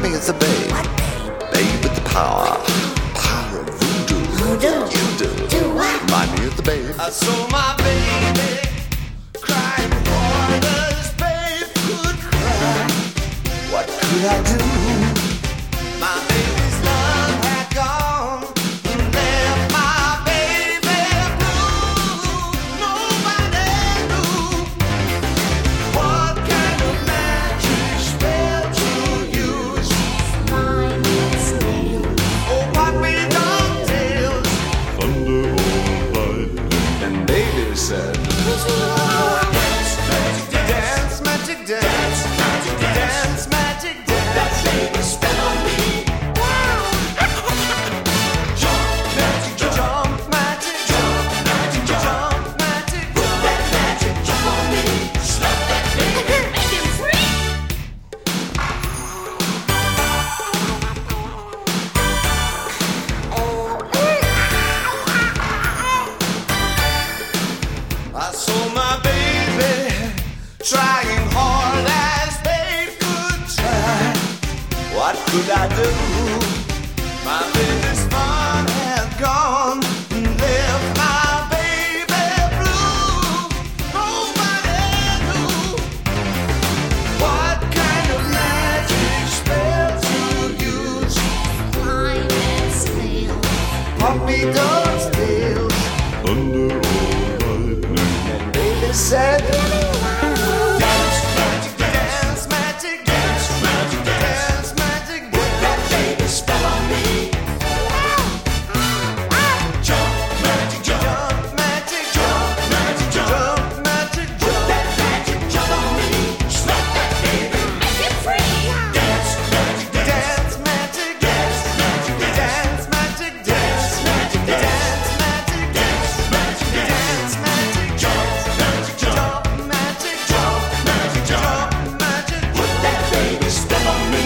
me of the babe. Babe with the power. Power of voodoo. You do. Remind me of the babe. I saw my baby crying waters, babe could cry. What could I do? My baby's love had gone and left my baby blue. Nobody knew what kind of magic spell to use. Oh, what we don't tell. Thunder or lightning. And baby said, Dance, magic dance, dance, magic dance. Spell on me. Jump, magic jump, jump, magic jump, magic jump, magic jump. That magic jump on me. Slap that baby. Make him free. I saw my baby trying hard as babe could try. what could I do? My baby's fun had gone and left my baby blue. Nobody knew what kind of magic spell to use. Puppy dogs tails. Thunder or lightning. And baby said, Dance, magic dance, magic dance, magic dance, magic dance. Baby, spell on me. Jump, magic jump, jump, magic jump, magic jump, magic jump. That magic jump on me. Slap that baby. Make him free. Dance, magic dance, magic dance, magic dance, magic dance, magic dance, magic dance, magic dance, magic jump, magic jump, magic jump, magic jump, magic jump. That baby, spell on me.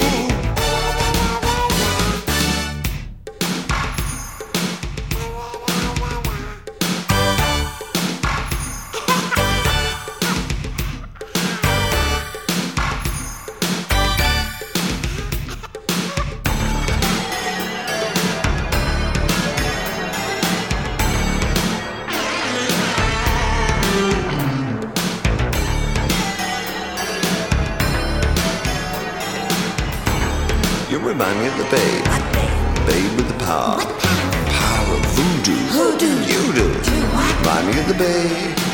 you remind me of the babe. Babe with the power. Power of voodoo. You do. Remind me of the babe.